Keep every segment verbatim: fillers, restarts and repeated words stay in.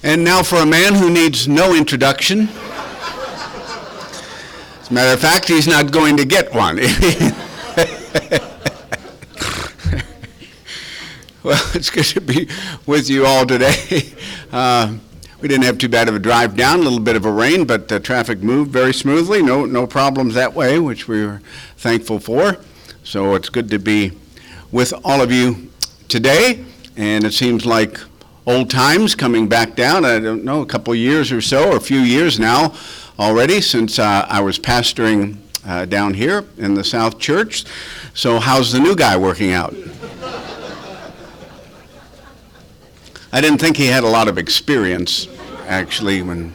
And now for a man who needs no introduction. As a matter of fact, he's not going to get one. Well, it's good to be with you all today. Uh, we didn't have too bad of a drive down, a little bit of a rain, but the traffic moved very smoothly. No, no problems that way, which we were thankful for. So it's good to be with all of you today. And it seems like old times coming back down. I don't know, a couple of years or so, or a few years now already since uh, I was pastoring uh, down here in the South Church. So how's the new guy working out? I didn't think he had a lot of experience, actually, when...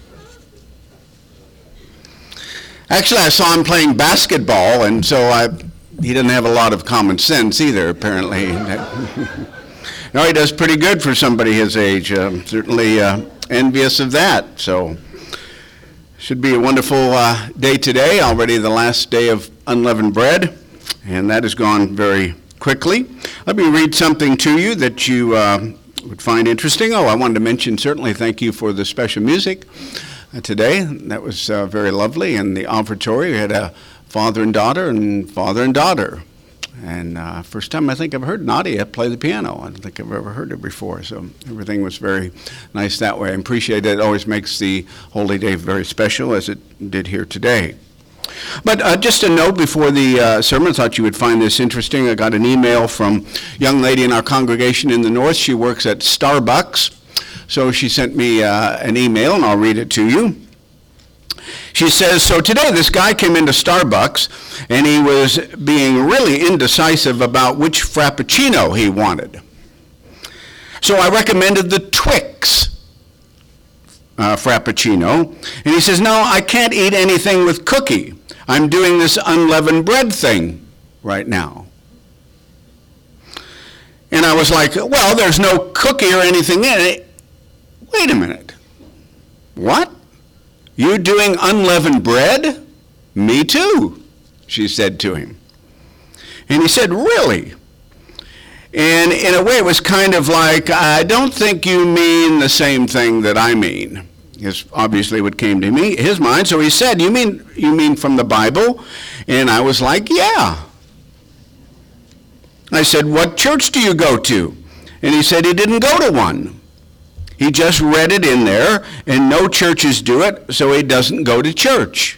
Actually, I saw him playing basketball, and so I, he didn't have a lot of common sense either, apparently. No, he does pretty good for somebody his age. Uh, certainly uh, envious of that. So, should be a wonderful uh, day today, already the last day of unleavened bread, and that has gone very quickly. Let me read something to you that you... Uh, would find interesting. Oh, I wanted to mention, certainly, thank you for the special music uh, today. That was uh, very lovely. In the offertory, we had a father and daughter and father and daughter. And uh, first time I think I've heard Nadia play the piano. I don't think I've ever heard her before. So everything was very nice that way. I appreciate it. It always makes the Holy Day very special, as it did here today. But uh, just a note before the uh, sermon, I thought you would find this interesting. I got an email from a young lady in our congregation in the north. She works at Starbucks. So she sent me uh, an email, and I'll read it to you. She says, so today this guy came into Starbucks, and he was being really indecisive about which Frappuccino he wanted. So I recommended the Twix Uh, Frappuccino, and he says, no, I can't eat anything with cookie. I'm doing this unleavened bread thing right now. And I was like, well, there's no cookie or anything in it. Wait a minute. What? You doing unleavened bread? Me too, she said to him. And he said, really? And in a way, it was kind of like, I don't think you mean the same thing that I mean, is obviously what came to me, his mind. So he said, you mean you mean from the Bible? And I was like, yeah. I said, what church do you go to? And he said he didn't go to one. He just read it in there, and no churches do it, so he doesn't go to church.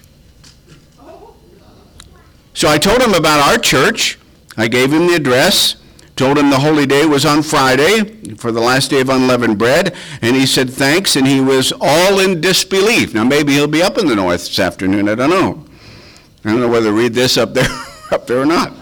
So I told him about our church. I gave him the address. Told him the holy day was on Friday for the last day of unleavened bread, and he said thanks, and he was all in disbelief. Now maybe he'll be up in the north this afternoon. I don't know. I don't know whether to read this up there, up there or not.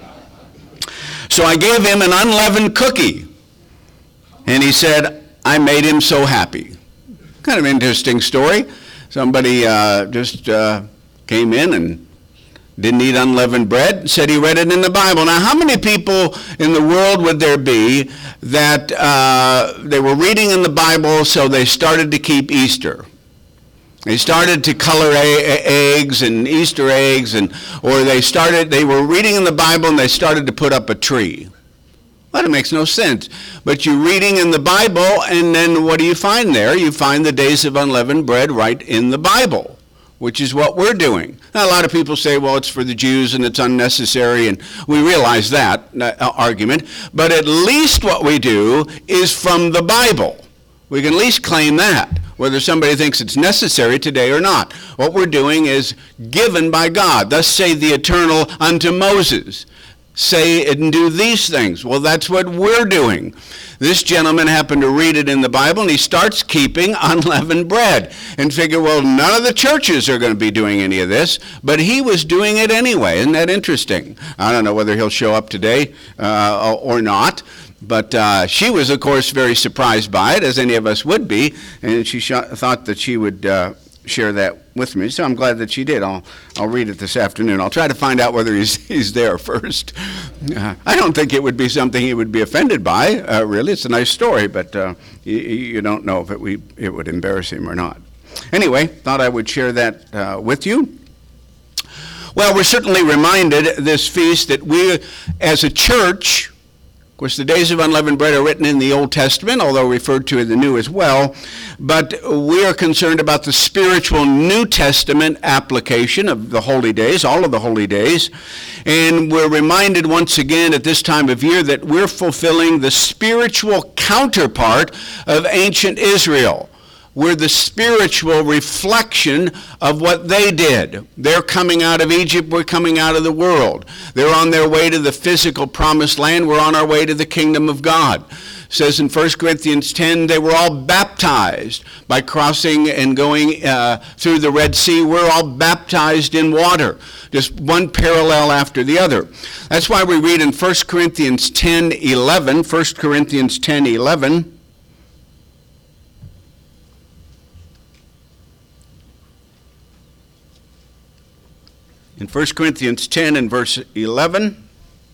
So I gave him an unleavened cookie, and he said I made him so happy. Kind of interesting story. Somebody uh, just uh, came in and didn't eat unleavened bread, said he read it in the Bible. Now, how many people in the world would there be that uh, they were reading in the Bible, so they started to keep Easter? They started to color a- eggs and Easter eggs, and or they started, they were reading in the Bible and they started to put up a tree. Well, that makes no sense. But you're reading in the Bible, and then what do you find there? You find the days of unleavened bread right in the Bible, which is what we're doing. Now, a lot of people say, well, it's for the Jews and it's unnecessary, and we realize that uh, argument. But at least what we do is from the Bible. We can at least claim that, whether somebody thinks it's necessary today or not. What we're doing is given by God. Thus say the Eternal unto Moses. Say and do these things. Well, that's what we're doing. This gentleman happened to read it in the Bible, and he starts keeping unleavened bread and figure, well, none of the churches are going to be doing any of this, but he was doing it anyway. Isn't that interesting? I don't know whether he'll show up today uh, or not, but uh, she was, of course, very surprised by it, as any of us would be, and she sh- thought that she would uh, share that with me, so I'm glad that she did. I'll I'll read it this afternoon. I'll try to find out whether he's he's there first. Uh, I don't think it would be something he would be offended by. Uh, really, it's a nice story, but uh, you, you don't know if it we it would embarrass him or not. Anyway, thought I would share that uh, with you. Well, we're certainly reminded this feast that we, as a church, of Of course, the days of unleavened bread are written in the Old Testament, although referred to in the New as well. But we are concerned about the spiritual New Testament application of the holy days, all of the holy days. And we're reminded once again at this time of year that we're fulfilling the spiritual counterpart of ancient Israel. We're the spiritual reflection of what they did. They're coming out of Egypt, we're coming out of the world. They're on their way to the physical promised land, we're on our way to the kingdom of God. It says in First Corinthians ten, they were all baptized by crossing and going uh, through the Red Sea. We're all baptized in water, just one parallel after the other. That's why we read in First Corinthians ten eleven, First Corinthians ten eleven, in First Corinthians ten and verse eleven,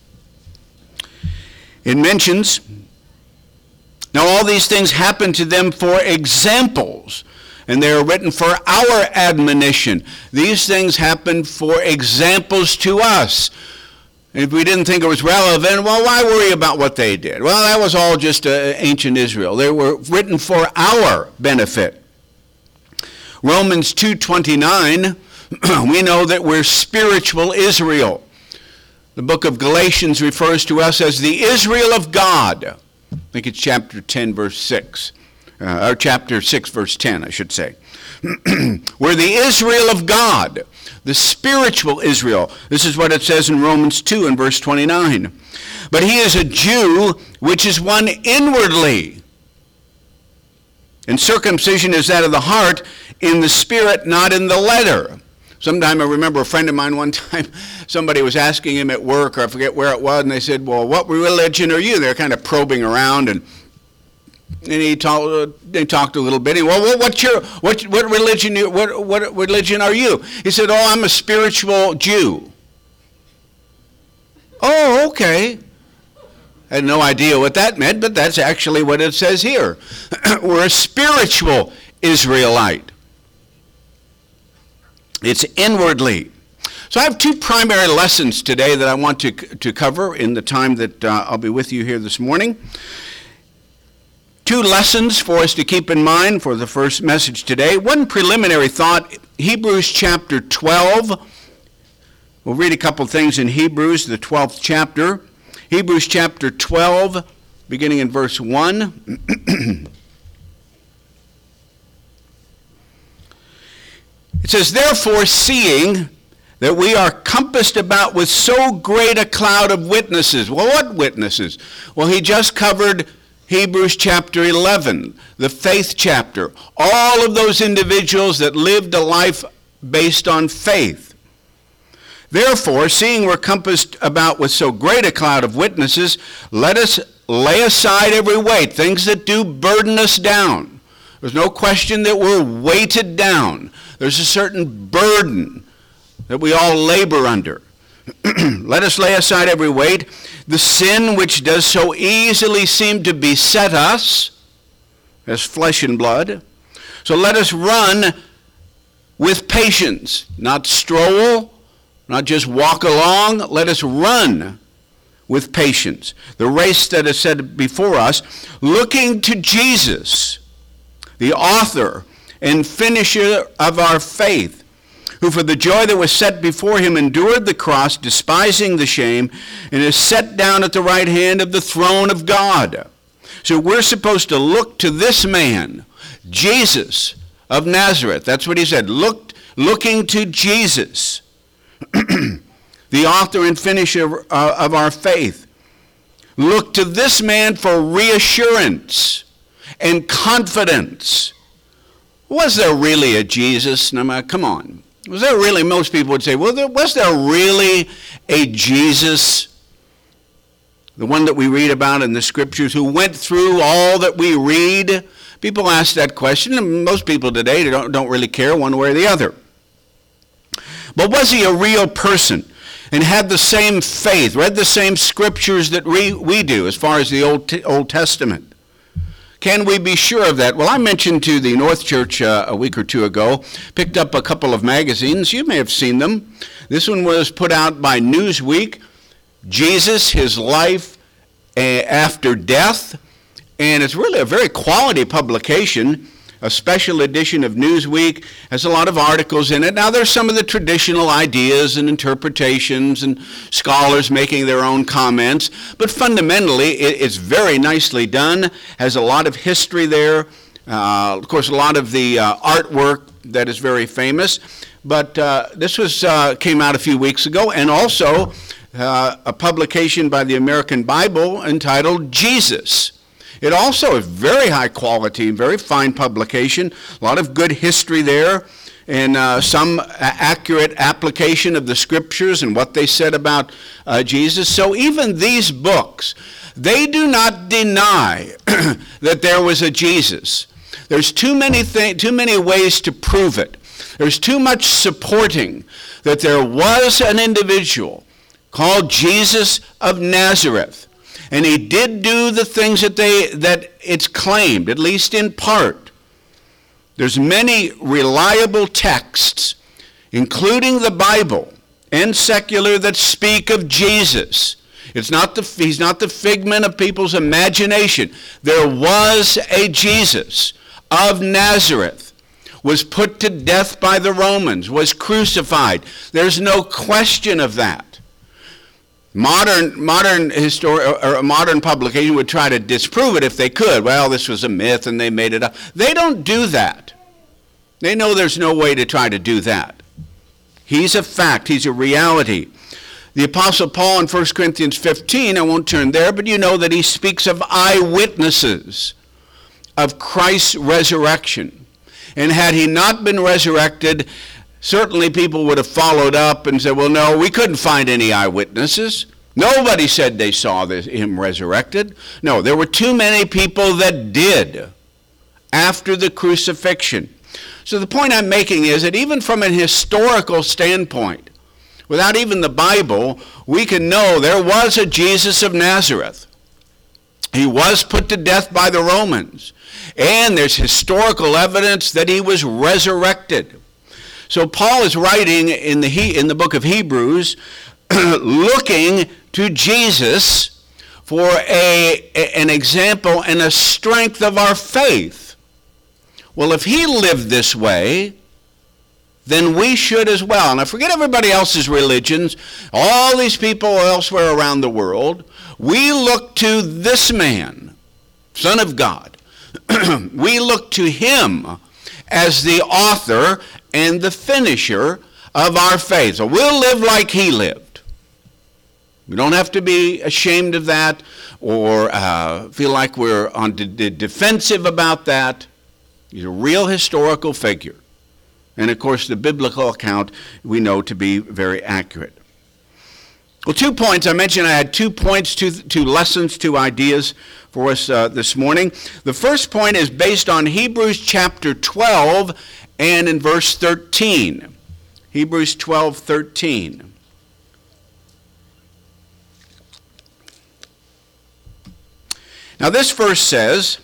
it mentions, now all these things happen to them for examples, and they are written for our admonition. These things happen for examples to us. If we didn't think it was relevant, well, why worry about what they did? Well, that was all just uh, ancient Israel. They were written for our benefit. Romans two twenty-nine, we know that we're spiritual Israel. The book of Galatians refers to us as the Israel of God. I think it's chapter ten, verse six. Uh, or chapter six, verse ten, I should say. We're the Israel of God, the spiritual Israel. This is what it says in Romans two and verse twenty-nine. But he is a Jew, which is one inwardly. And circumcision is that of the heart, in the spirit, not in the letter. Sometime I remember a friend of mine one time, somebody was asking him at work, or I forget where it was, and they said, well, what religion are you? They're kind of probing around, and and he talked. They talked a little bit. He, well, what's your what what religion? What what religion are you? He said, oh, I'm a spiritual Jew. Oh, okay. I had no idea what that meant, but that's actually what it says here. We're a spiritual Israelite. It's inwardly. So I have two primary lessons today that I want to, to cover in the time that uh, I'll be with you here this morning. Two lessons for us to keep in mind for the first message today. One preliminary thought, Hebrews chapter twelve. We'll read a couple things in Hebrews, the twelfth chapter. Hebrews chapter twelve, beginning in verse one. It says, therefore, seeing that we are compassed about with so great a cloud of witnesses. Well, what witnesses? Well, he just covered Hebrews chapter eleven, the faith chapter. All of those individuals that lived a life based on faith. Therefore, seeing we're compassed about with so great a cloud of witnesses, let us lay aside every weight, things that do burden us down. There's no question that we're weighted down. There's a certain burden that we all labor under. Let us lay aside every weight, the sin which does so easily seem to beset us, as flesh and blood. So let us run with patience, not stroll, not just walk along. Let us run with patience the race that is set before us, looking to Jesus, the author and finisher of our faith, who for the joy that was set before him endured the cross, despising the shame, and is set down at the right hand of the throne of God. So we're supposed to look to this man, Jesus of Nazareth. That's what he said, look, looking to Jesus, the author and finisher of our faith. Look to this man for reassurance and confidence. Was there really a Jesus? Now, come on. Was there really, most people would say, well, there, was there really a Jesus? The one that we read about in the scriptures, who went through all that we read? People ask that question, and most people today don't, don't really care one way or the other. But was he a real person and had the same faith, read the same scriptures that we, we do as far as the Old, Old Testament? Can we be sure of that? Well, I mentioned to the North Church uh, a week or two ago, picked up a couple of magazines. You may have seen them. This one was put out by Newsweek, Jesus, His Life, a, after death, and it's really a very quality publication. A special edition of Newsweek has a lot of articles in it. Now, there's some of the traditional ideas and interpretations and scholars making their own comments, but fundamentally, it's very nicely done, has a lot of history there. Uh, of course, a lot of the uh, artwork that is very famous, but uh, this was uh, came out a few weeks ago, and also uh, a publication by the American Bible entitled Jesus. It also is very high quality, very fine publication, a lot of good history there, and uh, some accurate application of the scriptures and what they said about uh, Jesus. So even these books, they do not deny that there was a Jesus. There's too many th- too many ways to prove it. There's too much supporting that there was an individual called Jesus of Nazareth. And he did do the things that they that it's claimed, at least in part. There's many reliable texts, including the Bible and secular, that speak of Jesus. It's not the he's not the figment of people's imagination. There was a Jesus of Nazareth, was put to death by the Romans, was crucified. There's no question of that. Modern modern histori- or a modern publication would try to disprove it if they could. Well, this was a myth and they made it up. They don't do that. They know there's no way to try to do that. He's a fact. He's a reality. The Apostle Paul in First Corinthians fifteen, I won't turn there, but you know that he speaks of eyewitnesses of Christ's resurrection. And had he not been resurrected, certainly people would have followed up and said, well, no, we couldn't find any eyewitnesses. Nobody said they saw this, him resurrected. No, there were too many people that did after the crucifixion. So the point I'm making is that even from an historical standpoint, without even the Bible, we can know there was a Jesus of Nazareth. He was put to death by the Romans. And there's historical evidence that he was resurrected. So Paul is writing in the he, in the book of Hebrews, looking to Jesus for a, a an example and a strength of our faith. Well, if he lived this way, then we should as well. Now, forget everybody else's religions, all these people elsewhere around the world. We look to this man, Son of God. We look to him as the author and the finisher of our faith. So we'll live like he lived. We don't have to be ashamed of that or uh, feel like we're on the de- defensive about that. He's a real historical figure. And of course, the biblical account we know to be very accurate. Well, two points. I mentioned I had two points, two, two lessons, two ideas for us uh, this morning. The first point is based on Hebrews chapter twelve and in verse thirteen. Hebrews twelve, thirteen. Now this verse says,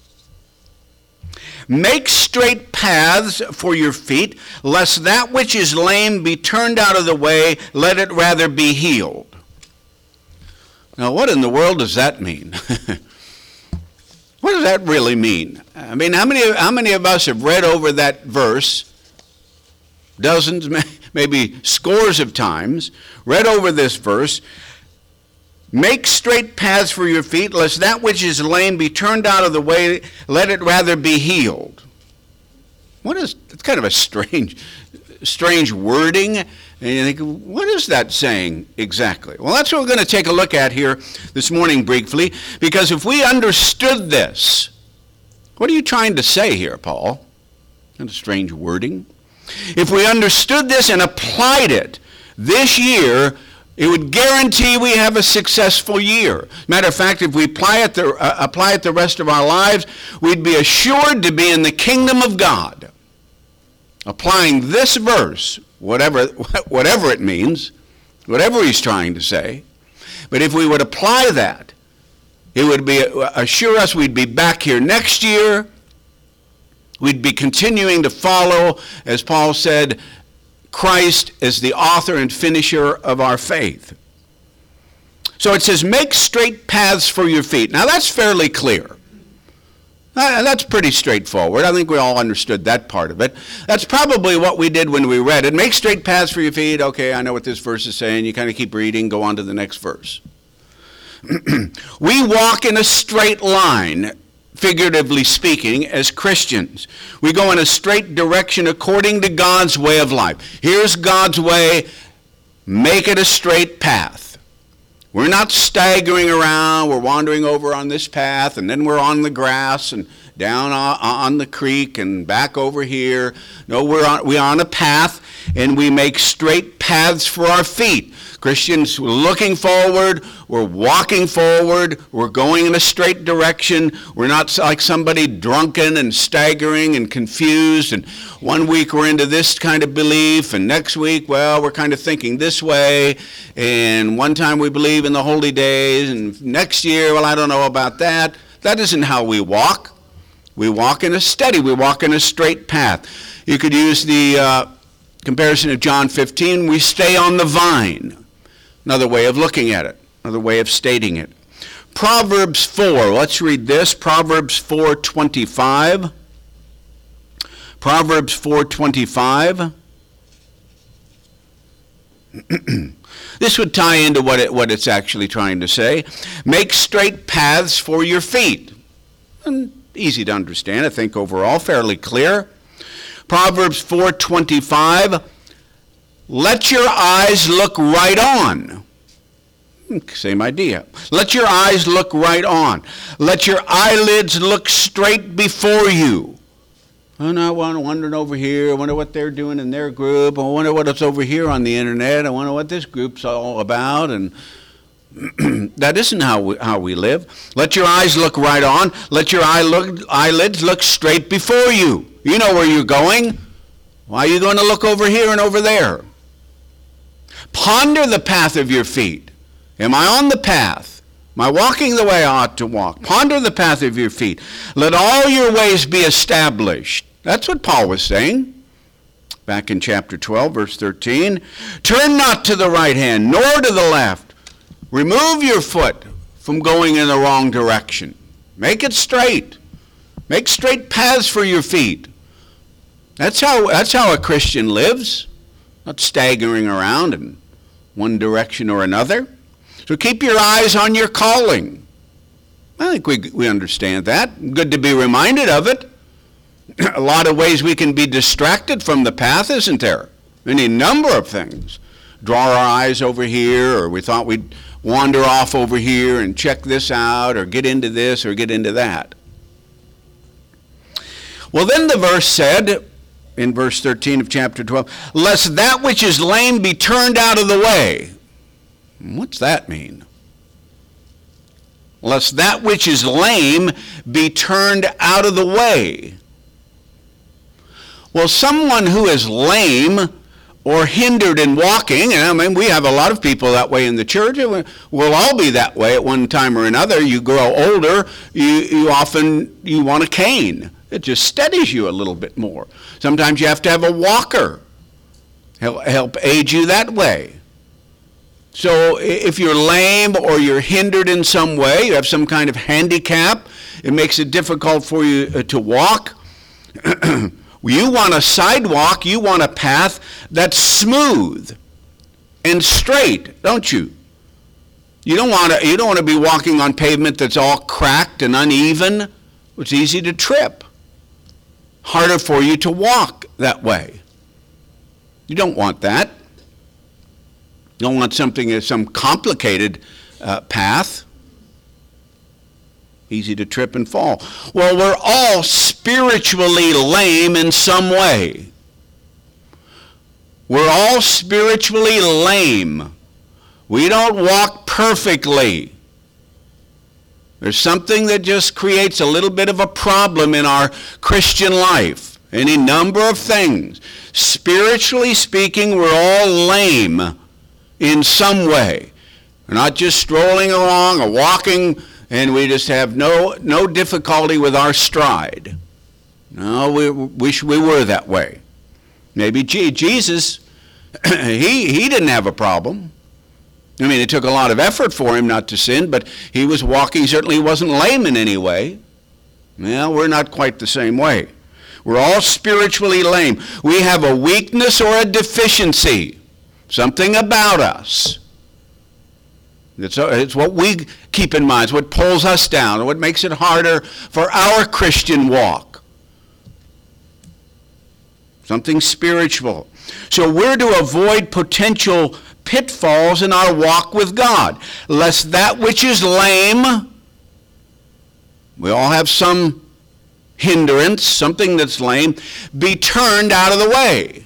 make straight paths for your feet, lest that which is lame be turned out of the way, let it rather be healed. Now what in the world does that mean? What does that really mean? I mean, how many, how many of us have read over that verse, dozens, maybe scores of times, read over this verse, make straight paths for your feet, lest that which is lame be turned out of the way, let it rather be healed. What is, it's kind of a strange, strange wording. And you think, what is that saying exactly? Well, that's what we're going to take a look at here this morning briefly, because if we understood this, what are you trying to say here, Paul? That's a strange wording. If we understood this and applied it this year, it would guarantee we have a successful year. Matter of fact, if we apply it, the, uh, apply it the rest of our lives, we'd be assured to be in the kingdom of God. Applying this verse, whatever, whatever it means, whatever he's trying to say, but if we would apply that, it would be assure us we'd be back here next year. We'd be continuing to follow, as Paul said, Christ as the author and finisher of our faith. So it says, make straight paths for your feet. Now that's fairly clear. Uh, that's pretty straightforward. I think we all understood that part of it. That's probably what we did when we read it. Make straight paths for your feet. Okay, I know what this verse is saying. You kind of keep reading, go on to the next verse. We walk in a straight line, figuratively speaking, as Christians. We go in a straight direction according to God's way of life. Here's God's way. Make it a straight path. We're not staggering around. We're wandering over on this path, and then we're on the grass and down on the creek and back over here. No, we're on, we're on a path, and we make straight paths for our feet. Christians, we're looking forward, we're walking forward, we're going in a straight direction. We're not like somebody drunken and staggering and confused, and one week we're into this kind of belief, and next week, well, we're kind of thinking this way, and one time we believe in the holy days, and next year, well, I don't know about that. That isn't how we walk. We walk in a steady, we walk in a straight path. You could use the uh, comparison of John fifteen, we stay on the vine. Another way of looking at it, another way of stating it. Proverbs four, let's read this, Proverbs four twenty-five. Proverbs four twenty-five. This would tie into what it, what it's actually trying to say. Make straight paths for your feet. And easy to understand, I think overall, fairly clear. Proverbs four twenty-five. Let your eyes look right on. Same idea. Let your eyes look right on. Let your eyelids look straight before you. Oh, no, I'm wondering over here. I wonder what they're doing in their group. I wonder what's over here on the internet. I wonder what this group's all about. And that isn't how we, how we live. Let your eyes look right on. Let your eye look, eyelids look straight before you. You know where you're going. Why are you going to look over here and over there? Ponder the path of your feet. Am I on the path? Am I walking the way I ought to walk? Ponder the path of your feet. Let all your ways be established. That's what Paul was saying back in chapter twelve, verse thirteen. Turn not to the right hand, nor to the left. Remove your foot from going in the wrong direction. Make it straight. Make straight paths for your feet. That's how, that's how a Christian lives. Not staggering around in one direction or another. So keep your eyes on your calling. I think we we understand that. Good to be reminded of it. A lot of ways we can be distracted from the path, isn't there? Any number of things. Draw our eyes over here, or we thought we'd wander off over here and check this out, or get into this, or get into that. Well, then the verse said, in verse thirteen of chapter twelve, lest that which is lame be turned out of the way. What's that mean? Lest that which is lame be turned out of the way. Well, someone who is lame or hindered in walking, and I mean, we have a lot of people that way in the church. We'll all be that way at one time or another. You grow older, you, you often, you want a cane. It just steadies you a little bit more. Sometimes you have to have a walker help, help aid you that way. So if you're lame or you're hindered in some way, you have some kind of handicap, it makes it difficult for you to walk. You want a sidewalk, you want a path that's smooth and straight, don't you? You don't want to, you don't want to be walking on pavement that's all cracked and uneven. It's easy to trip. Harder for you to walk that way. You don't want that. You don't want something that's some complicated uh, path. Easy to trip and fall. Well, we're all spiritually lame in some way. We're all spiritually lame. We don't walk perfectly. There's something that just creates a little bit of a problem in our Christian life. Any number of things. Spiritually speaking, we're all lame in some way. We're not just strolling along or walking and we just have no no difficulty with our stride. No, we wish we were that way. Maybe Jesus, he, he didn't have a problem. I mean, it took a lot of effort for him not to sin, but he was walking, certainly he wasn't lame in any way. Well, we're not quite the same way. We're all spiritually lame. We have a weakness or a deficiency, something about us. It's, it's what we keep in mind. It's what pulls us down, what makes it harder for our Christian walk. Something spiritual. So we're to avoid potential pitfalls in our walk with God, lest that which is lame, we all have some hindrance, something that's lame, be turned out of the way.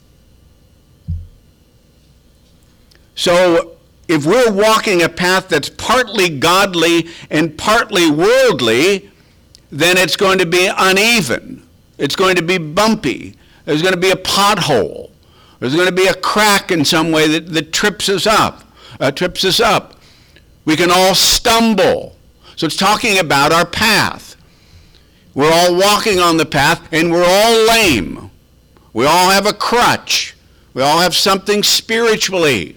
So if we're walking a path that's partly godly and partly worldly, then it's going to be uneven. It's going to be bumpy. There's going to be a pothole. There's going to be a crack in some way that, that trips us up, uh, trips us up. We can all stumble. So it's talking about our path. We're all walking on the path, and we're all lame. We all have a crutch. We all have something spiritually.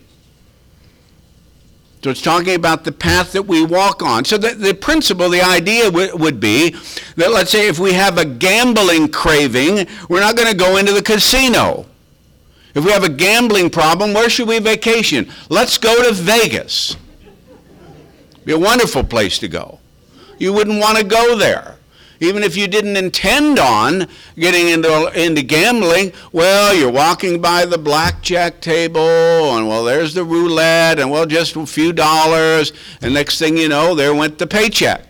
So it's talking about the path that we walk on. So the, the principle, the idea w- would be that, let's say, if we have a gambling craving, we're not going to go into the casino. If we have a gambling problem, where should we vacation? Let's go to Vegas. Be a wonderful place to go. You wouldn't want to go there. Even if you didn't intend on getting into, into gambling, well, you're walking by the blackjack table, and well, there's the roulette, and well, just a few dollars, and next thing you know, there went the paycheck.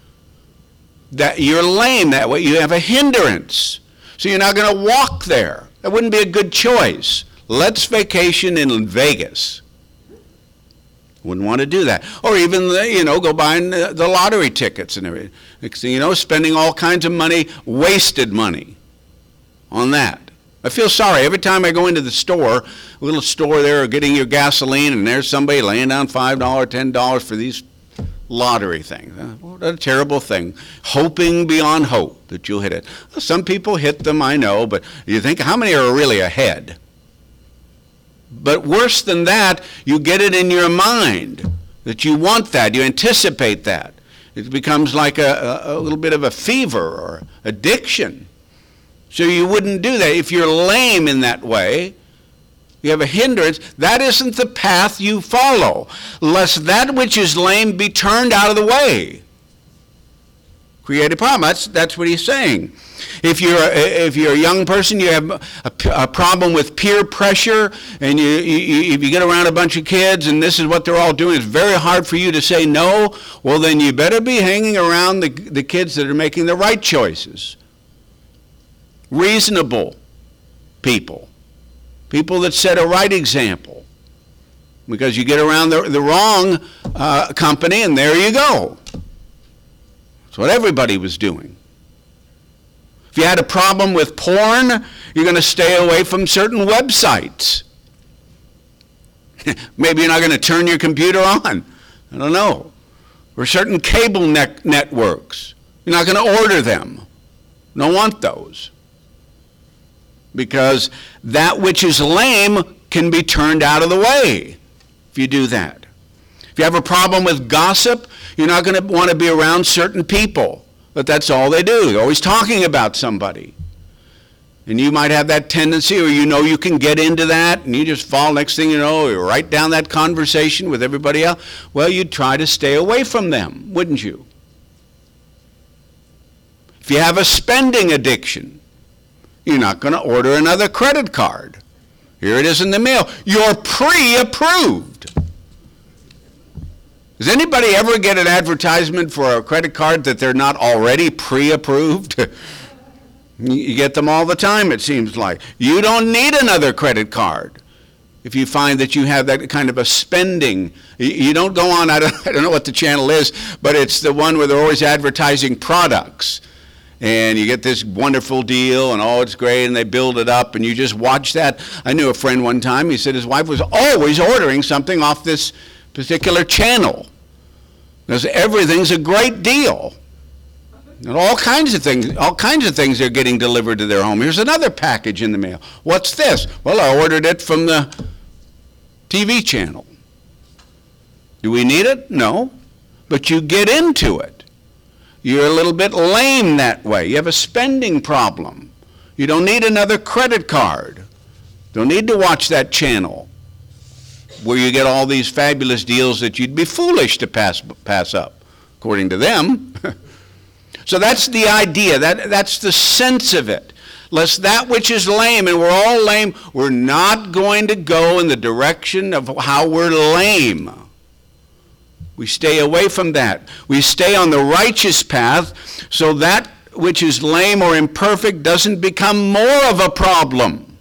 That you're lame that way. You have a hindrance. So you're not going to walk there. That wouldn't be a good choice. Let's vacation in Vegas. Wouldn't want to do that. Or even, you know, go buying the, the lottery tickets and everything. Next thing you know, spending all kinds of money, wasted money on that. I feel sorry. Every time I go into the store, a little store there, getting your gasoline, and there's somebody laying down five dollars, ten dollars for these lottery things. What a terrible thing. Hoping beyond hope that you'll hit it. Some people hit them, I know, but you think, how many are really ahead? But worse than that, you get it in your mind that you want that, you anticipate that. It becomes like a, a, a little bit of a fever or addiction. So you wouldn't do that. If you're lame in that way, you have a hindrance, that isn't the path you follow, lest that which is lame be turned out of the way. Create a problem. That's, that's what he's saying. If you're, if you're a young person, you have a, a problem with peer pressure, and you, you, if you get around a bunch of kids and this is what they're all doing, it's very hard for you to say no, well then you better be hanging around the, the kids that are making the right choices. Reasonable people. People that set a right example. Because you get around the, the wrong uh, company and there you go. That's what everybody was doing. If you had a problem with porn, you're going to stay away from certain websites. Maybe you're not going to turn your computer on. I don't know. Or certain cable net- networks. You're not going to order them. You don't want those. Because that which is lame can be turned out of the way if you do that. If you have a problem with gossip, you're not going to want to be around certain people. But that's all they do. They're always talking about somebody. And you might have that tendency, or you know you can get into that, and you just fall, next thing you know, you're right down that conversation with everybody else. Well, you'd try to stay away from them, wouldn't you? If you have a spending addiction, you're not going to order another credit card. Here it is in the mail. You're pre-approved. Does anybody ever get an advertisement for a credit card that they're not already pre-approved? You get them all the time, it seems like. You don't need another credit card if you find that you have that kind of a spending. You don't go on, I don't, I don't know what the channel is, but it's the one where they're always advertising products. And you get this wonderful deal, and oh, it's great, and they build it up, and you just watch that. I knew a friend one time, he said his wife was always ordering something off this particular channel. Because everything's a great deal. And all kinds of things, all kinds of things are getting delivered to their home. Here's another package in the mail. What's this? Well, I ordered it from the T V channel. Do we need it? No. But you get into it. You're a little bit lame that way. You have a spending problem. You don't need another credit card. Don't need to watch that channel where you get all these fabulous deals that you'd be foolish to pass pass up, according to them. So that's the idea. That, that's the sense of it. Lest that which is lame, and we're all lame, we're not going to go in the direction of how we're lame. We stay away from that. We stay on the righteous path so that which is lame or imperfect doesn't become more of a problem.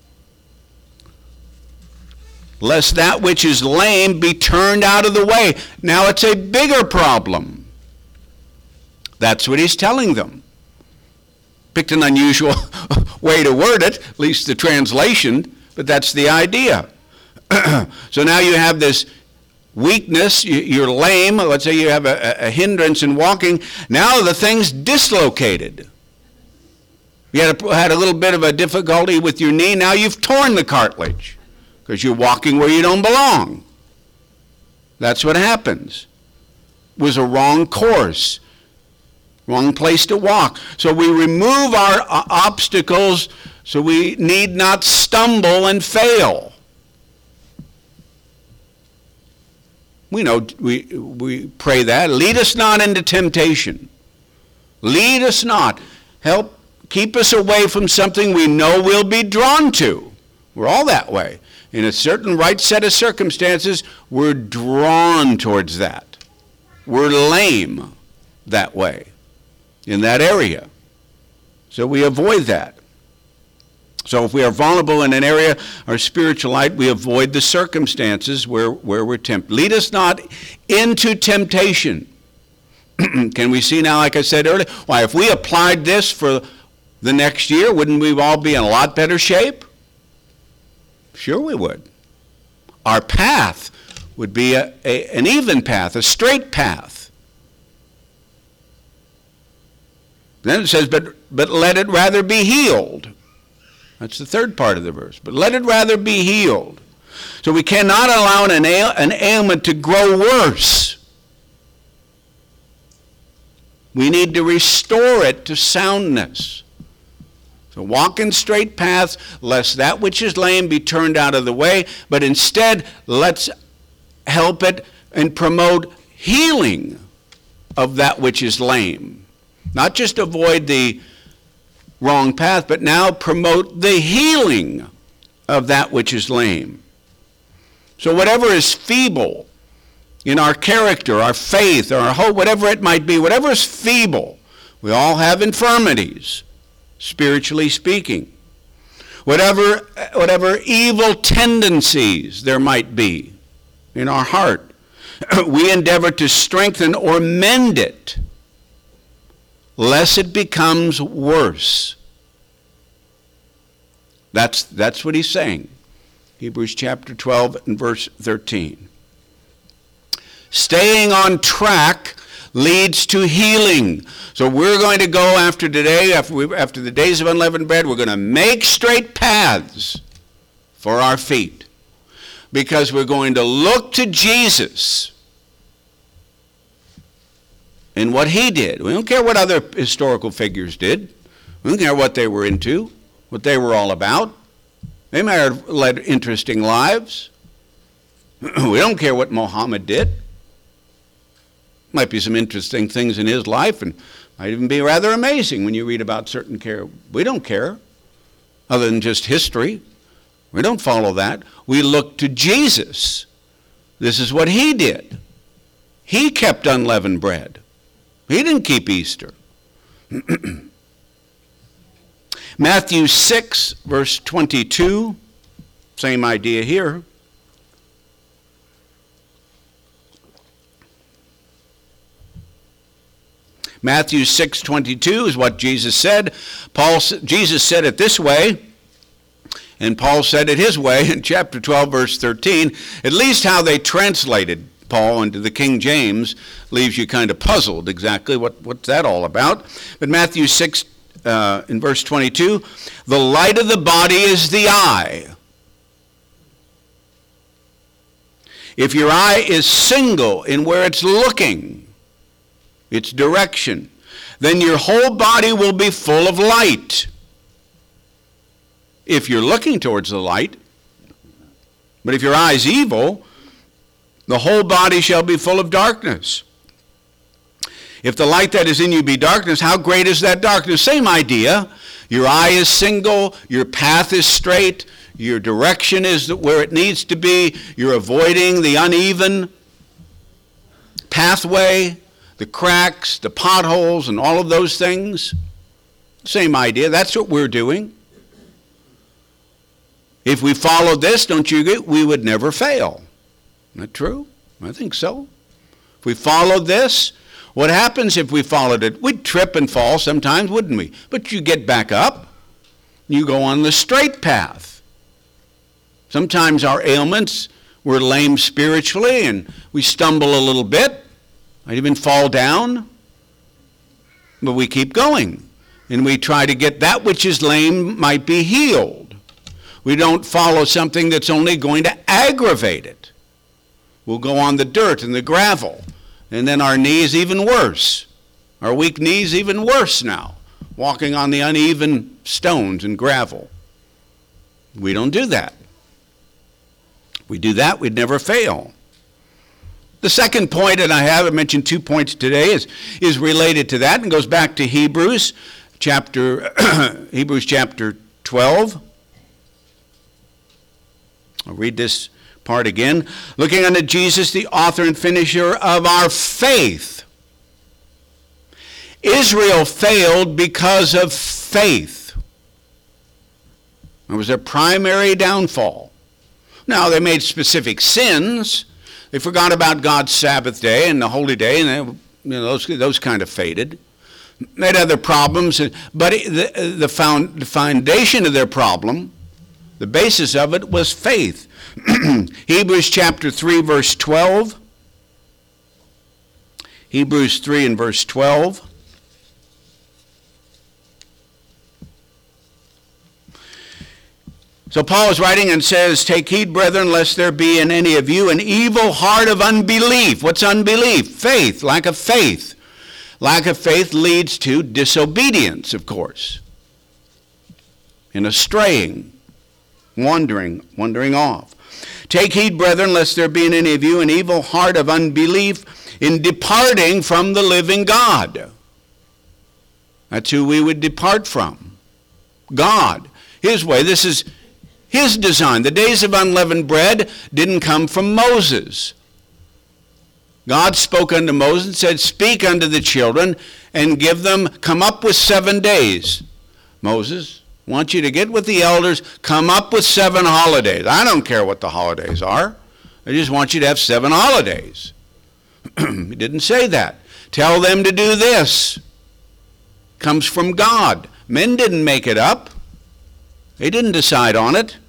Lest that which is lame be turned out of the way. Now it's a bigger problem. That's what he's telling them. Picked an unusual way to word it, at least the translation, but that's the idea. So now you have this weakness, you're lame, let's say you have a, a hindrance in walking. Now the thing's dislocated. You had a, had a little bit of a difficulty with your knee, now you've torn the cartilage because you're walking where you don't belong. That's what happens. It was a wrong course. Wrong place to walk. So we remove our uh, obstacles so we need not stumble and fail. We know, we, we pray that. Lead us not into temptation. Lead us not. Help keep us away from something we know we'll be drawn to. We're all that way. In a certain right set of circumstances, we're drawn towards that. We're lame that way. In that area. So we avoid that. So if we are vulnerable in an area, our spiritual light, we avoid the circumstances where, where we're tempted. Lead us not into temptation. Can we see now, like I said earlier, why if we applied this for the next year, wouldn't we all be in a lot better shape? Sure we would. Our path would be a, a, an even path, a straight path. Then it says, but, but let it rather be healed. That's the third part of the verse. But let it rather be healed. So we cannot allow an, ail- an ailment to grow worse. We need to restore it to soundness. So walk in straight paths, lest that which is lame be turned out of the way, but instead let's help it and promote healing of that which is lame. Not just avoid the wrong path, but now promote the healing of that which is lame. So whatever is feeble in our character, our faith, or our hope, whatever it might be, whatever is feeble, we all have infirmities, spiritually speaking. Whatever, whatever evil tendencies there might be in our heart, we endeavor to strengthen or mend it, lest it becomes worse. That's, that's what he's saying. Hebrews chapter twelve and verse thirteen. Staying on track leads to healing. So we're going to go after today, after, we, after the days of unleavened bread, we're going to make straight paths for our feet. Because we're going to look to Jesus and what he did. We don't care what other historical figures did. We don't care what they were into, what they were all about. They might have led interesting lives. We don't care what Muhammad did. Might be some interesting things in his life and might even be rather amazing when you read about certain care. We don't care, other than just history. We don't follow that. We look to Jesus. This is what he did. He kept unleavened bread. He didn't keep Easter. Matthew six, verse twenty-two, same idea here. Matthew six twenty-two is what Jesus said. Paul, Jesus said it this way, and Paul said it his way in chapter twelve, verse thirteen. At least how they translated Paul into the King James leaves you kind of puzzled exactly what, what's that all about. But Matthew six, uh, in verse twenty-two, the light of the body is the eye. If your eye is single in where it's looking, its direction, then your whole body will be full of light. If you're looking towards the light. But if your eye is evil, the whole body shall be full of darkness. If the light that is in you be darkness, how great is that darkness? Same idea. Your eye is single, your path is straight, your direction is where it needs to be, you're avoiding the uneven pathway, the cracks, the potholes, and all of those things. Same idea. That's what we're doing. If we followed this, don't you agree, we would never fail. Isn't that true? I think so. If we followed this, what happens if we followed it? We'd trip and fall sometimes, wouldn't we? But you get back up. You go on the straight path. Sometimes our ailments, we're lame spiritually and we stumble a little bit. Might even fall down. But we keep going. And we try to get that which is lame might be healed. We don't follow something that's only going to aggravate it. We'll go on the dirt and the gravel. And then our knees even worse. Our weak knees even worse now. Walking on the uneven stones and gravel. We don't do that. If we do that, we'd never fail. The second point, and I have I mentioned two points today, is, is related to that and goes back to Hebrews chapter Hebrews chapter twelve. I'll read this part again. Looking unto Jesus, the author and finisher of our faith. Israel failed because of faith. It was their primary downfall. Now, they made specific sins. They forgot about God's Sabbath day and the holy day, and they, you know, those, those kind of faded. They had other problems, but the, the, found, the foundation of their problem, the basis of it, was faith. Hebrews chapter three, verse twelve. Hebrews three and verse twelve. So Paul is writing and says, take heed, brethren, lest there be in any of you an evil heart of unbelief. What's unbelief? Faith, lack of faith. Lack of faith leads to disobedience, of course. And a straying, wandering, wandering off. Take heed, brethren, lest there be in any of you an evil heart of unbelief in departing from the living God. That's who we would depart from. God. His way. This is His design. The days of unleavened bread didn't come from Moses. God spoke unto Moses and said, speak unto the children and give them, come up with seven days. Moses, I want you to get with the elders, come up with seven holidays. I don't care what the holidays are. I just want you to have seven holidays. He didn't say that. Tell them to do this. Comes from God. Men didn't make it up. They didn't decide on it.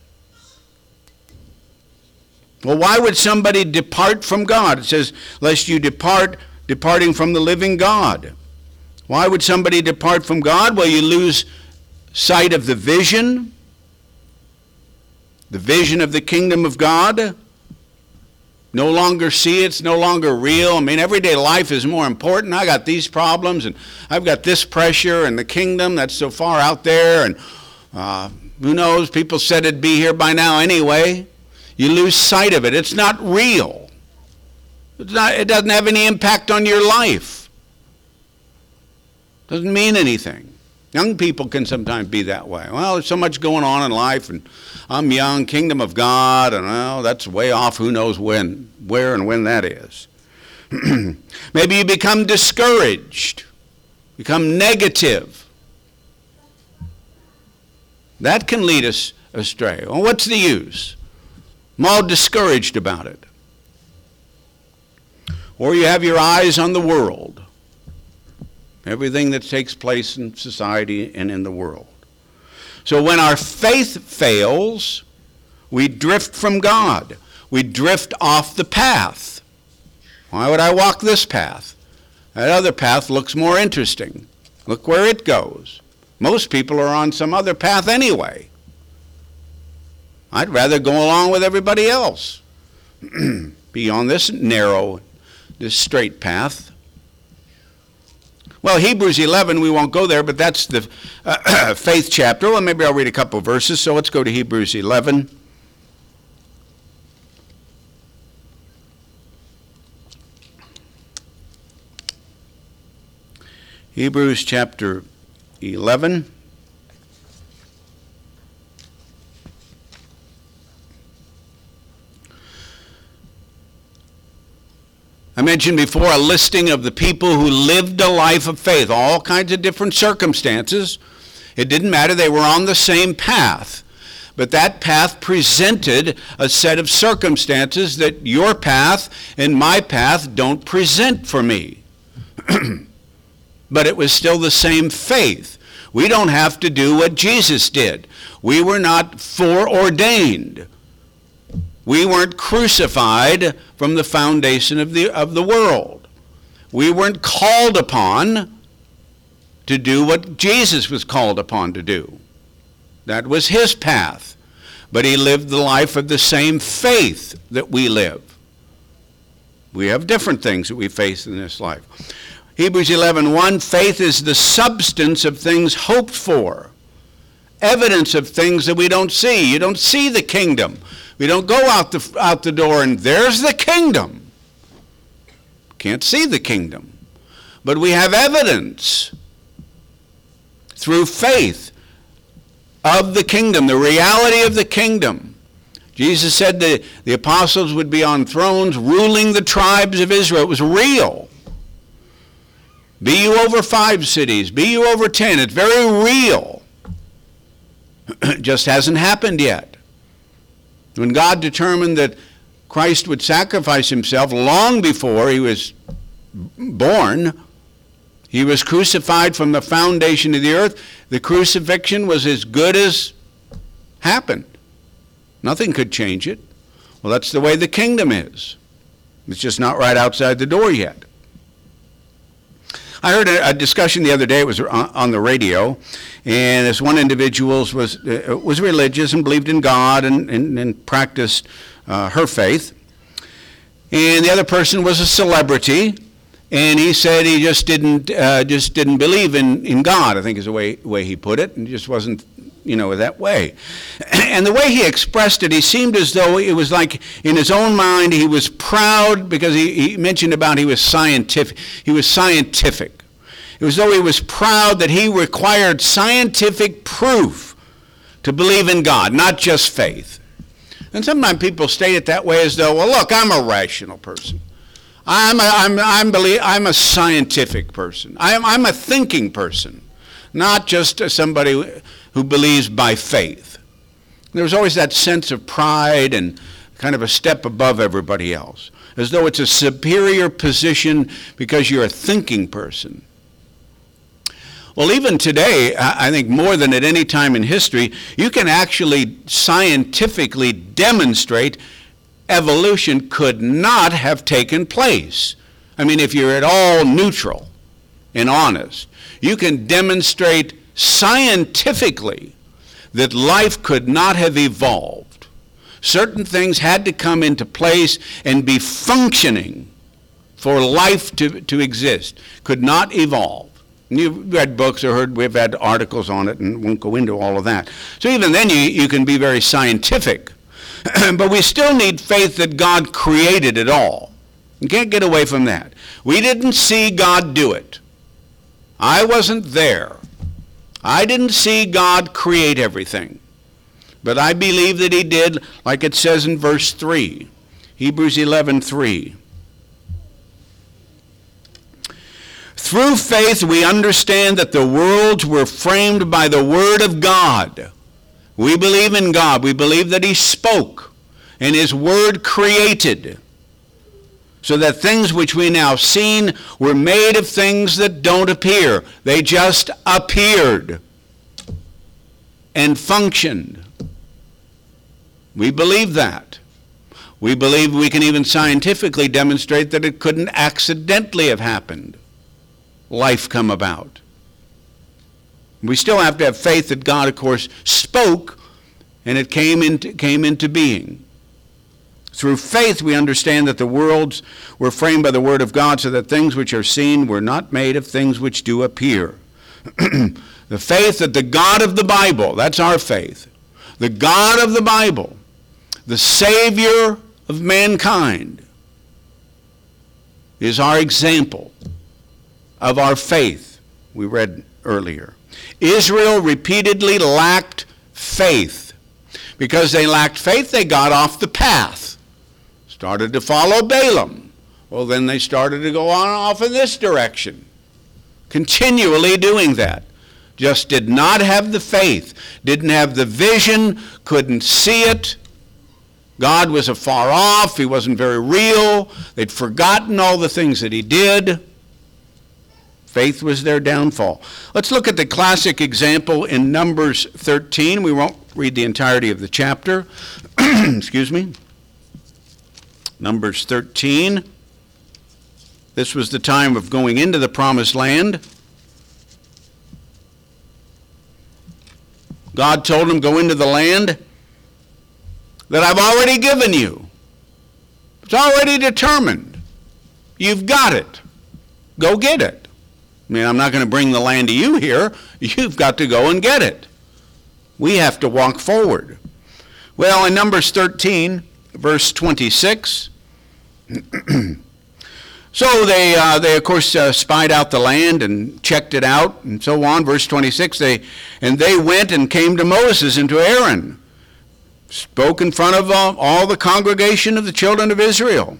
Well, why would somebody depart from God? It says, lest you depart, departing from the living God. Why would somebody depart from God? Well, you lose sight of the vision, the vision of the kingdom of God. No longer see it, it's no longer real. I mean, everyday life is more important. I got these problems, and I've got this pressure, and the kingdom that's so far out there, and uh, who knows, people said it'd be here by now anyway. You lose sight of it. It's not real. It's not, it doesn't have any impact on your life. Doesn't mean anything. Young people can sometimes be that way. Well, there's so much going on in life, and I'm young, kingdom of God, and well, that's way off. Who knows when, where and when that is. Maybe you become discouraged, become negative. That can lead us astray. Well, what's the use? I'm all discouraged about it. Or you have your eyes on the world. Everything that takes place in society and in the world. So when our faith fails, we drift from God. We drift off the path. Why would I walk this path? That other path looks more interesting. Look where it goes. Most people are on some other path anyway. I'd rather go along with everybody else. be on this narrow, this straight path. Well, Hebrews eleven, we won't go there, but that's the uh, faith chapter. Well, maybe I'll read a couple of verses, so let's go to Hebrews eleven. Hebrews chapter eleven. I mentioned before a listing of the people who lived a life of faith, all kinds of different circumstances. It didn't matter, they were on the same path. But that path presented a set of circumstances that your path and my path don't present for me. But it was still the same faith. We don't have to do what Jesus did. We were not foreordained. We weren't crucified from the foundation of the of the world. We weren't called upon to do what Jesus was called upon to do. That was his path. But he lived the life of the same faith that we live. We have different things that we face in this life. Hebrews eleven one, faith is the substance of things hoped for, evidence of things that we don't see. You don't see the kingdom. We don't go out the, out the door and there's the kingdom. Can't see the kingdom. But we have evidence through faith of the kingdom, the reality of the kingdom. Jesus said that the apostles would be on thrones ruling the tribes of Israel. It was real. Be you over five cities, be you over ten. It's very real. It just hasn't happened yet. When God determined that Christ would sacrifice himself long before he was born, he was crucified from the foundation of the earth. The crucifixion was as good as happened. Nothing could change it. Well, that's the way the kingdom is. It's just not right outside the door yet. I heard a, a discussion the other day. It was on, on the radio, and this one individual was uh, was religious and believed in God and, and, and practiced uh, her faith. And the other person was a celebrity, and he said he just didn't uh, just didn't believe in, in God, I think is the way way he put it, and just wasn't, you know, that way. And the way he expressed it, he seemed as though it was like in his own mind he was proud because he, he mentioned about he was scientific. He was scientific. It was as though he was proud that he required scientific proof to believe in God, not just faith. And sometimes people state it that way as though, well, look, I'm a rational person. I'm a, I'm, I'm, belie- I'm a scientific person. I'm, I'm a thinking person, not just somebody who believes by faith. There's always that sense of pride and kind of a step above everybody else, as though it's a superior position because you're a thinking person. Well, even today, I think more than at any time in history, you can actually scientifically demonstrate evolution could not have taken place. I mean, if you're at all neutral and honest, you can demonstrate scientifically that life could not have evolved. Certain things had to come into place and be functioning for life to, to exist. Could not evolve. And you've read books or heard, we've had articles on it and won't go into all of that. So even then you, you can be very scientific. But we still need faith that God created it all. You can't get away from that. We didn't see God do it. I wasn't there. I didn't see God create everything. But I believe that he did, like it says in verse three. Hebrews eleven three. Through faith we understand that the worlds were framed by the word of God. We believe in God. We believe that he spoke and his word created. So that things which we now seen were made of things that don't appear. They just appeared and functioned. We believe that. We believe we can even scientifically demonstrate that it couldn't accidentally have happened. Life come about. We still have to have faith that God, of course, spoke and it came into, came into being. Through faith we understand that the worlds were framed by the word of God, so that things which are seen were not made of things which do appear. The faith that the God of the Bible, that's our faith, the God of the Bible, the Savior of mankind, is our example of our faith, we read earlier. Israel repeatedly lacked faith. Because they lacked faith, they got off the path. Started to follow Balaam. Well, then they started to go on off in this direction. Continually doing that. Just did not have the faith. Didn't have the vision. Couldn't see it. God was afar off. He wasn't very real. They'd forgotten all the things that he did. Faith was their downfall. Let's look at the classic example in Numbers thirteen. We won't read the entirety of the chapter. Excuse me. Numbers thirteen. This was the time of going into the promised land. God told him, go into the land that I've already given you. It's already determined. You've got it. Go get it. I mean, I'm not going to bring the land to you here. You've got to go and get it. We have to walk forward. Well, in Numbers thirteen, verse twenty-six, so they, uh, they of course, uh, spied out the land and checked it out and so on. Verse twenty-six, they and they went and came to Moses and to Aaron, spoke in front of uh, all the congregation of the children of Israel,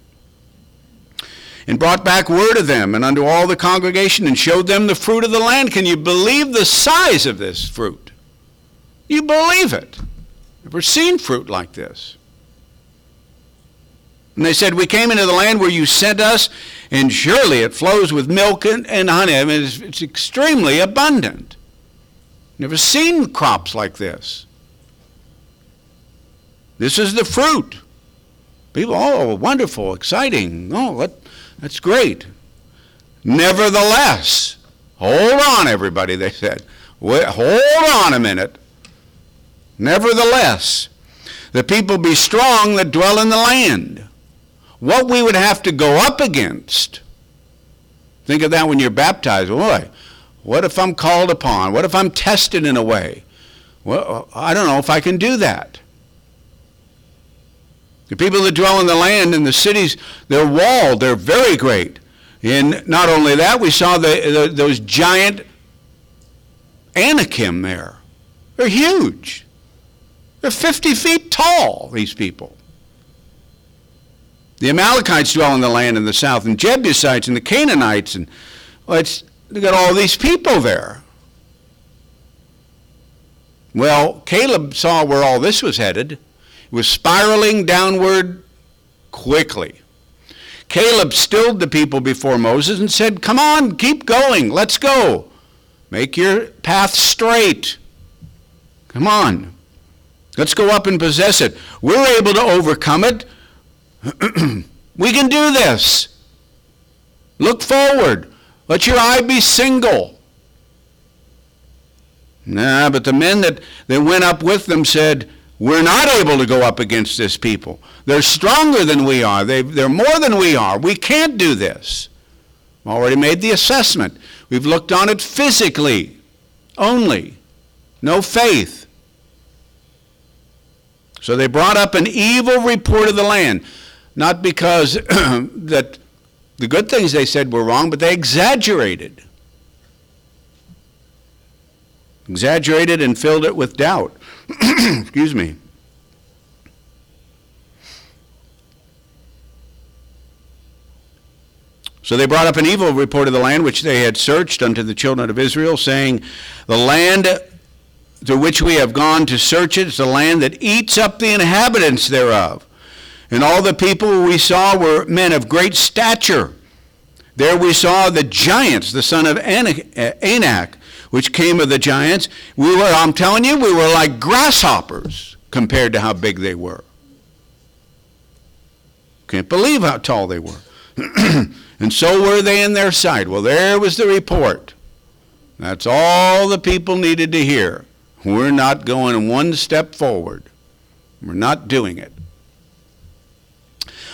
and brought back word of them and unto all the congregation, and showed them the fruit of the land. Can you believe the size of this fruit? You believe it. Never seen fruit like this. And they said, we came into the land where you sent us, and surely it flows with milk and, and honey. I mean, it's, it's extremely abundant. Never seen crops like this. This is the fruit. People, oh, wonderful, exciting. Oh, that, that's great. Nevertheless, hold on, everybody, they said. Wait, hold on a minute. Nevertheless, the people be strong that dwell in the land. What we would have to go up against. Think of that when you're baptized. Boy, what if I'm called upon? What if I'm tested in a way? Well, I don't know if I can do that. The people that dwell in the land and the cities, they're walled. They're very great. And not only that, we saw the, the, those giant Anakim there. They're huge. They're fifty feet tall, these people. The Amalekites dwell in the land in the south, and Jebusites and the Canaanites, and well, it's, they got all these people there. Well, Caleb saw where all this was headed. It was spiraling downward quickly. Caleb stilled the people before Moses and said, come on, keep going, let's go. Make your path straight. Come on. Let's go up and possess it. We're able to overcome it. We can do this. Look forward. Let your eye be single. Nah, but the men that, that went up with them said, we're not able to go up against this people. They're stronger than we are. They, they're more than we are. We can't do this. I've already made the assessment. We've looked on it physically only. No faith. So they brought up an evil report of the land. Not because that the good things they said were wrong, but they exaggerated. Exaggerated and filled it with doubt. Excuse me. So they brought up an evil report of the land which they had searched unto the children of Israel, saying, the land to which we have gone to search it is a land that eats up the inhabitants thereof. And all the people we saw were men of great stature. There we saw the giants, the son of Anak, which came of the giants. We were, I'm telling you, we were like grasshoppers compared to how big they were. Can't believe how tall they were. And so were they in their sight. Well, there was the report. That's all the people needed to hear. We're not going one step forward. We're not doing it.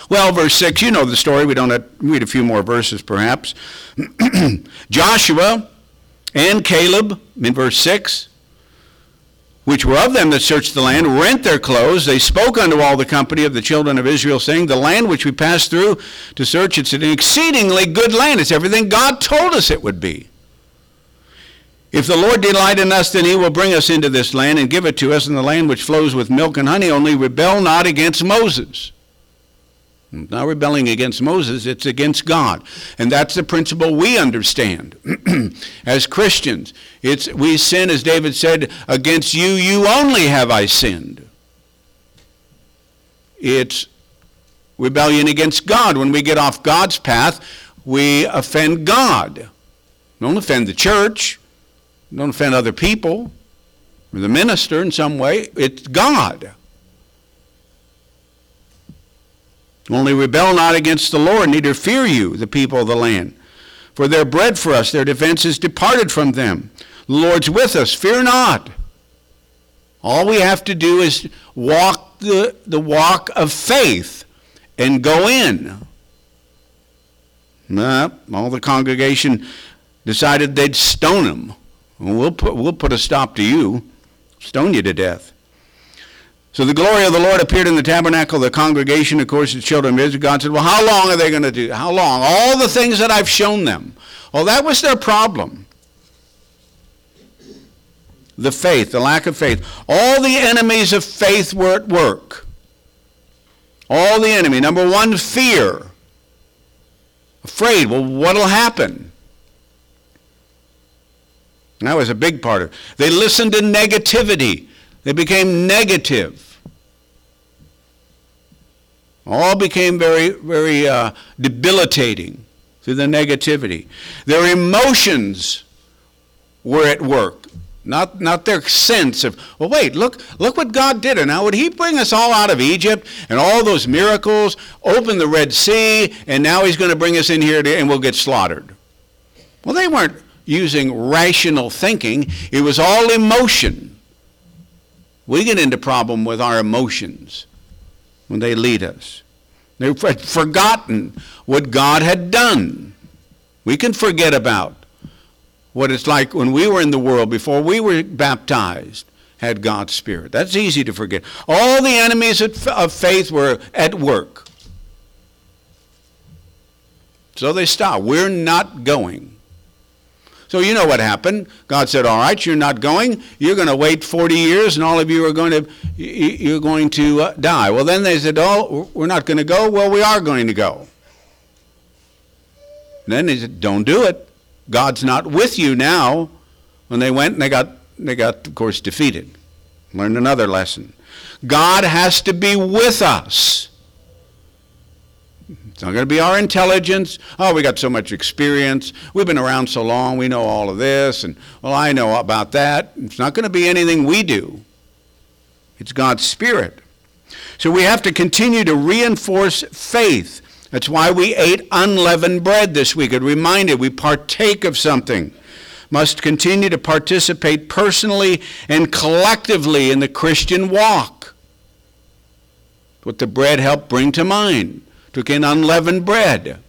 Well, verse six, you know the story. We don't have to read a few more verses perhaps. Joshua and Caleb, in verse six, which were of them that searched the land, rent their clothes. They spoke unto all the company of the children of Israel, saying, the land which we passed through to search, it's an exceedingly good land. It's everything God told us it would be. If the Lord delight in us, then he will bring us into this land and give it to us in the land which flows with milk and honey. Only rebel not against Moses. It's not rebelling against Moses, it's against God. And that's the principle we understand as Christians. It's we sin, as David said, against you, you only have I sinned. It's rebellion against God. When we get off God's path, we offend God. Don't offend the church. Don't offend other people or the minister in some way. It's God. Only rebel not against the Lord, neither fear you, the people of the land. For their bread for us, their defense is departed from them. The Lord's with us, fear not. All we have to do is walk the, the walk of faith and go in. Nah, all the congregation decided they'd stone him. We'll put, we'll put a stop to you, stone you to death. So the glory of the Lord appeared in the tabernacle of the congregation. Of course, the children of Israel. God said, well, how long are they going to do? How long? All the things that I've shown them. Well, that was their problem. The faith, the lack of faith. All the enemies of faith were at work. All the enemy. Number one, fear. Afraid. Well, what'll happen? And that was a big part of it. They listened to negativity. They became negative. All became very, very uh, debilitating through the negativity. Their emotions were at work, not, not their sense of, well, wait, look, look what God did. And now would he bring us all out of Egypt and all those miracles, open the Red Sea, and now he's going to bring us in here to, and we'll get slaughtered. Well, they weren't using rational thinking. It was all emotion. We get into problem with our emotions when they lead us. They've forgotten what God had done. We can forget about what it's like when we were in the world before we were baptized, had God's Spirit. That's easy to forget. All the enemies of faith were at work. So they stopped. We're not going. So you know what happened. God said, all right, you're not going. You're going to wait forty years, and all of you are going to, you're going to uh, die. Well, then they said, oh, we're not going to go. Well, we are going to go. And then they said, don't do it. God's not with you now. When they went, and they got, they got, of course, defeated. Learned another lesson. God has to be with us. It's not going to be our intelligence. Oh, we got so much experience. We've been around so long. We know all of this. And, well, I know about that. It's not going to be anything we do. It's God's Spirit. So we have to continue to reinforce faith. That's why we ate unleavened bread this week. It reminded we partake of something. Must continue to participate personally and collectively in the Christian walk. What the bread helped bring to mind. Took in unleavened bread.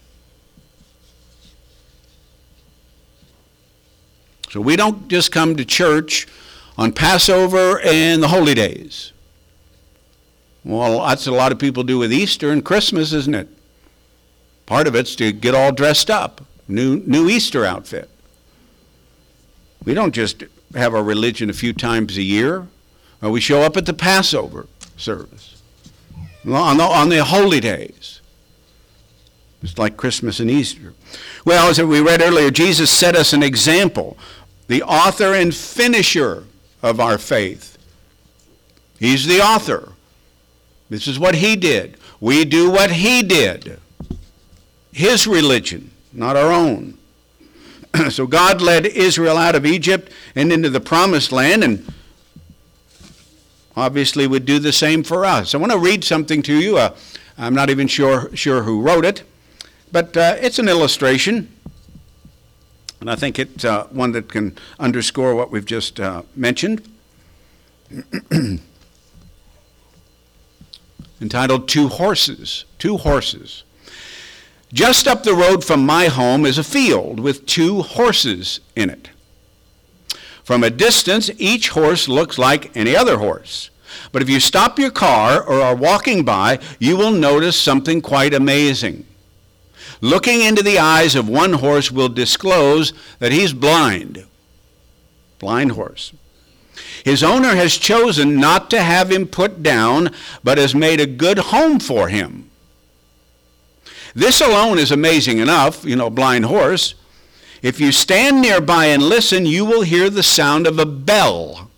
So we don't just come to church on Passover and the holy days. Well, that's what a lot of people do with Easter and Christmas, isn't it? Part of it's to get all dressed up. New, new Easter outfit. We don't just have our religion a few times a year. We show up at the Passover service. On the, on the holy days. It's like Christmas and Easter. Well, as we read earlier, Jesus set us an example, the author and finisher of our faith. He's the author. This is what he did. We do what he did. His religion, not our own. So God led Israel out of Egypt and into the promised land, and obviously would do the same for us. I want to read something to you. Uh, I'm not even sure, sure who wrote it. But uh, it's an illustration, and I think it's uh, one that can underscore what we've just uh, mentioned. entitled Two Horses. Two Horses. Just up the road from my home is a field with two horses in it. From a distance, each horse looks like any other horse. But if you stop your car or are walking by, you will notice something quite amazing. Looking into the eyes of one horse will disclose that he's blind. Blind horse. His owner has chosen not to have him put down, but has made a good home for him. This alone is amazing enough, you know, blind horse. If you stand nearby and listen, you will hear the sound of a bell.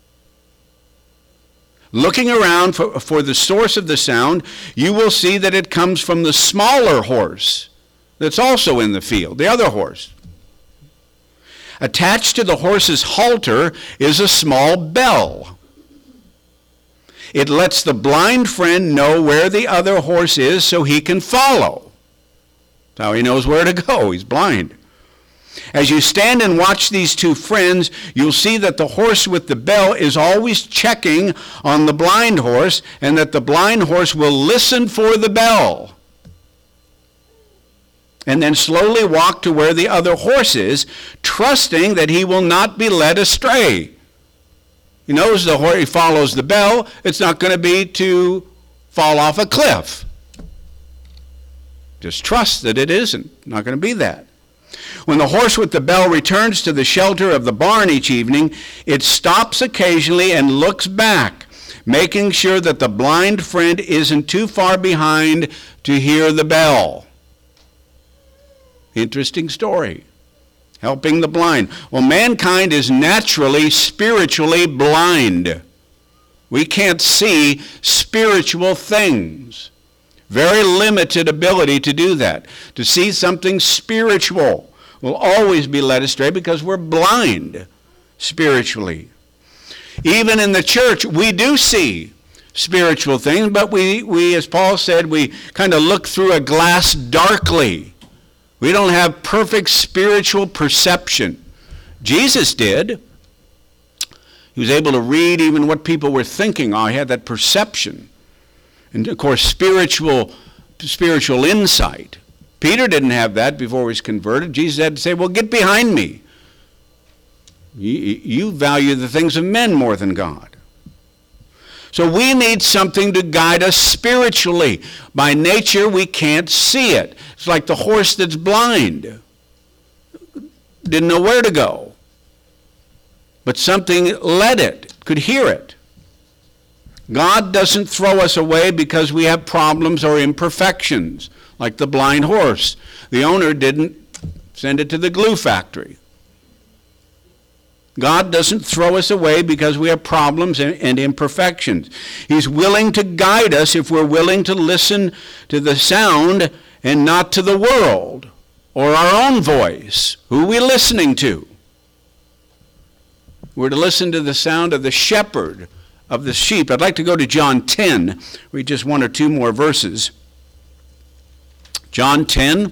Looking around for, for the source of the sound, you will see that it comes from the smaller horse that's also in the field, the other horse. Attached to the horse's halter is a small bell. It lets the blind friend know where the other horse is so he can follow. That's how he knows where to go. He's blind. As you stand and watch these two friends, you'll see that the horse with the bell is always checking on the blind horse, and that the blind horse will listen for the bell and then slowly walk to where the other horse is, trusting that he will not be led astray. He knows the horse, he follows the bell, it's not going to be to fall off a cliff. Just trust that it isn't. Not going to be that. When the horse with the bell returns to the shelter of the barn each evening, it stops occasionally and looks back, making sure that the blind friend isn't too far behind to hear the bell. Interesting story. Helping the blind. Well, mankind is naturally spiritually blind. We can't see spiritual things. Very limited ability to do that. To see something spiritual will always be led astray because we're blind spiritually. Even in the church, we do see spiritual things, but we, we as Paul said, we kind of look through a glass darkly. We don't have perfect spiritual perception. Jesus did. He was able to read even what people were thinking. Oh, he had that perception. And of course, spiritual, spiritual insight. Peter didn't have that before he was converted. Jesus had to say, well, get behind me. You, you value the things of men more than God. So we need something to guide us spiritually. By nature, we can't see it. It's like the horse that's blind. Didn't know where to go. But something led it, could hear it. God doesn't throw us away because we have problems or imperfections, like the blind horse. The owner didn't send it to the glue factory. God doesn't throw us away because we have problems and, and imperfections. He's willing to guide us if we're willing to listen to the sound and not to the world or our own voice. Who are we listening to? We're to listen to the sound of the shepherd of the sheep. I'd like to go to John ten, read just one or two more verses. John ten,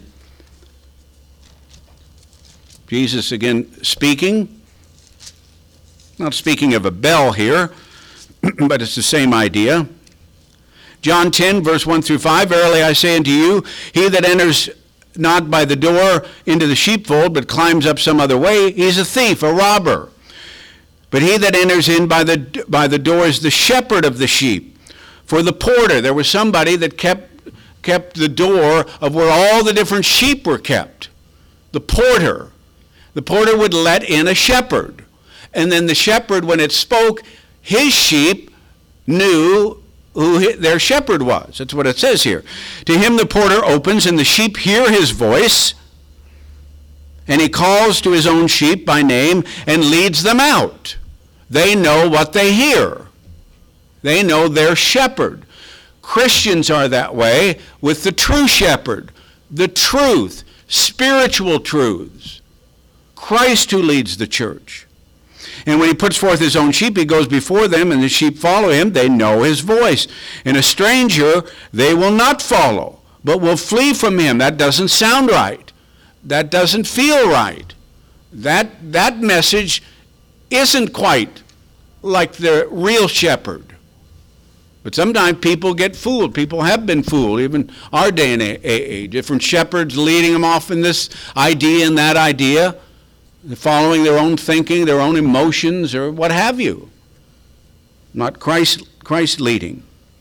Jesus again speaking. Not speaking of a bell here, but it's the same idea. John ten, verse one through five, verily I say unto you, he that enters not by the door into the sheepfold, but climbs up some other way, he's a thief, a robber. But he that enters in by the by the door is the shepherd of the sheep. For the porter, there was somebody that kept kept the door of where all the different sheep were kept. The porter. The porter would let in a shepherd. And then the shepherd, when it spoke, his sheep knew who their shepherd was. That's what it says here. To him the porter opens, and the sheep hear his voice, and he calls to his own sheep by name and leads them out. They know what they hear. They know their shepherd. Christians are that way with the true shepherd, the truth, spiritual truths. Christ who leads the church. And when he puts forth his own sheep, he goes before them, and the sheep follow him. They know his voice. And a stranger they will not follow, but will flee from him. That doesn't sound right. That doesn't feel right. That, that message isn't quite like the real shepherd. But sometimes people get fooled. People have been fooled, even our day and age. Different shepherds leading them off in this idea and that idea, following their own thinking, their own emotions, or what have you. Not Christ, Christ leading.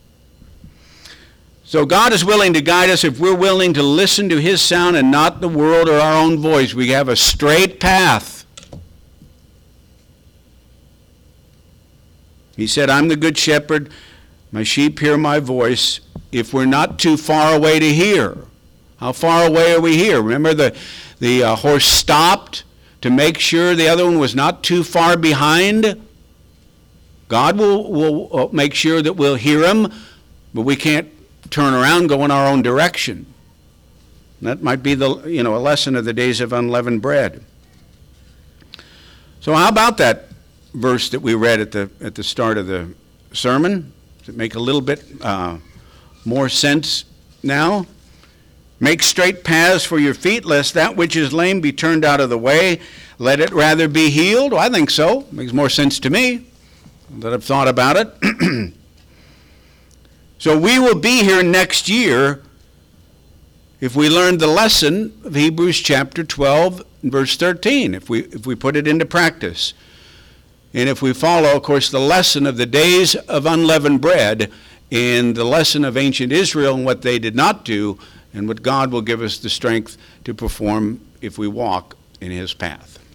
So God is willing to guide us if we're willing to listen to his sound and not the world or our own voice. We have a straight path. He said, I'm the good shepherd. My sheep hear my voice. If we're not too far away to hear. How far away are we here? Remember the, the uh, horse stopped to make sure the other one was not too far behind? God will, will make sure that we'll hear him, but we can't turn around and go in our own direction. That might be the you know a lesson of the days of unleavened bread. So how about that verse that we read at the at the start of the sermon? Does it make a little bit uh, more sense now? Make straight paths for your feet, lest that which is lame be turned out of the way. Let it rather be healed. Well, I think so. Makes more sense to me that I've thought about it. So we will be here next year if we learn the lesson of Hebrews chapter twelve and verse thirteen, if we if we put it into practice. And if we follow, of course, the lesson of the days of unleavened bread and the lesson of ancient Israel and what they did not do and what God will give us the strength to perform if we walk in his path.